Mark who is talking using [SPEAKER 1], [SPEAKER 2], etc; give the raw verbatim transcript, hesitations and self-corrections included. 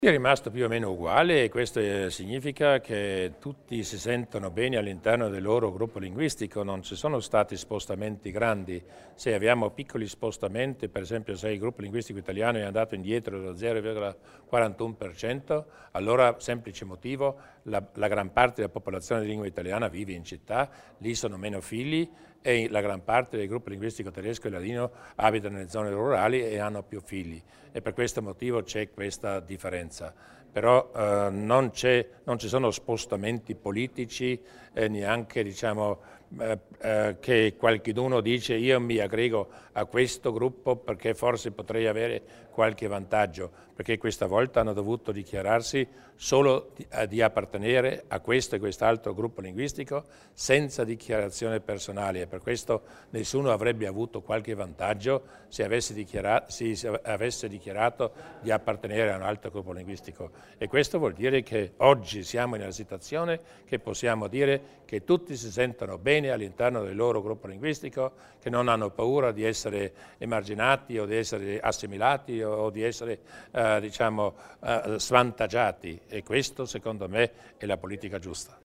[SPEAKER 1] È rimasto più o meno uguale e questo eh, significa che tutti si sentono bene all'interno del loro gruppo linguistico, non ci sono stati spostamenti grandi. Se abbiamo piccoli spostamenti, per esempio se il gruppo linguistico italiano è andato indietro dello zero virgola quarantuno per cento, allora semplice motivo, la, la gran parte della popolazione di lingua italiana vive in città, lì sono meno figli e la gran parte del gruppo linguistico tedesco e ladino abita nelle zone rurali e hanno più figli e per questo motivo c'è questa differenza. Però eh, non, non ci sono spostamenti politici e neanche diciamo, eh, eh, che qualcuno dice io mi aggrego a questo gruppo perché forse potrei avere qualche vantaggio, perché questa volta hanno dovuto dichiararsi solo di, eh, di appartenere a questo e quest'altro gruppo linguistico senza dichiarazione personale e per questo nessuno avrebbe avuto qualche vantaggio se avesse dichiarato, se avesse dichiarato di appartenere a un altro gruppo linguistico. E questo vuol dire che oggi siamo in una situazione che possiamo dire che tutti si sentono bene all'interno del loro gruppo linguistico, che non hanno paura di essere emarginati o di essere assimilati o di essere eh, diciamo, eh, svantaggiati e questo secondo me è la politica giusta.